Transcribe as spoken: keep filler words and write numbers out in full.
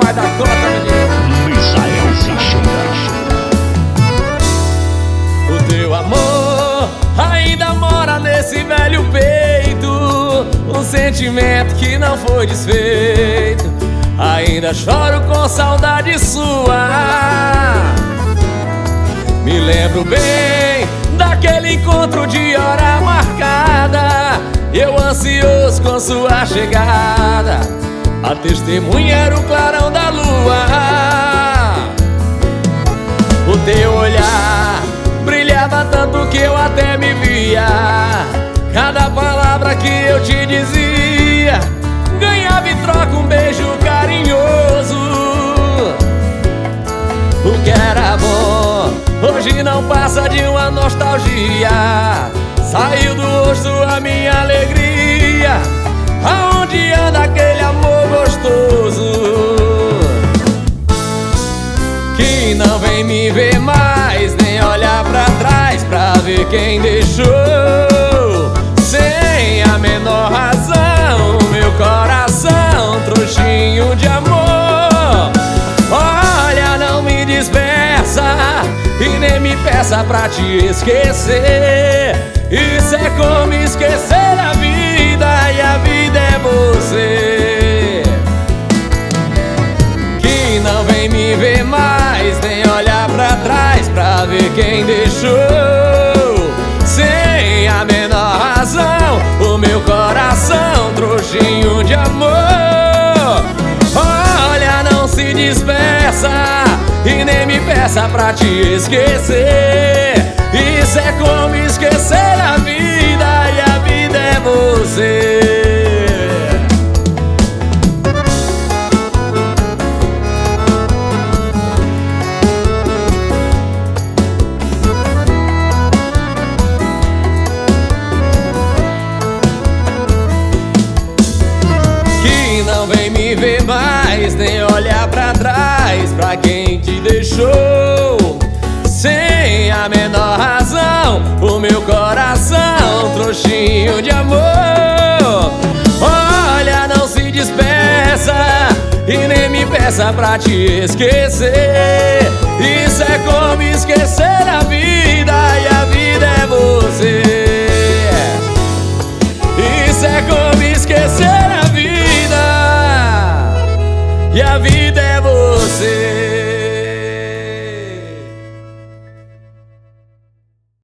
vai dar conta, menino. Misael Teixeira. O teu amor ainda mora nesse velho peito, um sentimento que não foi desfeito. Ainda choro com saudade sua. Me lembro bem daquele encontro de hora marcada, eu ansioso com sua chegada. A testemunha era o clarão da lua. O teu olhar brilhava tanto que eu até me via. Cada palavra que eu te dizia ganhava em troca um beijo carinhoso. O que era bom hoje não passa de uma nostalgia. Saiu do rosto a minha alegria. Aonde anda aquele amor gostoso que não vem me ver mais, nem olhar pra trás pra ver quem deixou. Sem a menor razão, meu coração trouxinho de amor. Olha, não me despeça e nem me peça pra te esquecer. Isso é como esquecer a vida, e a vida é você que não vem me ver mais, nem olhar pra trás pra ver quem deixou. Sem a menor razão, o meu coração trouxinho de amor. Olha, não se despeça e nem me peça pra te esquecer. Isso é como esquecer a vida, e a vida é você. Que não vem me ver mais, nem olhar pra trás pra quem te deixou. Sem a menor razão, o meu coração trouxinho de amor. Olha, não se despeça e nem me peça pra te esquecer. Isso é como esquecer a vida.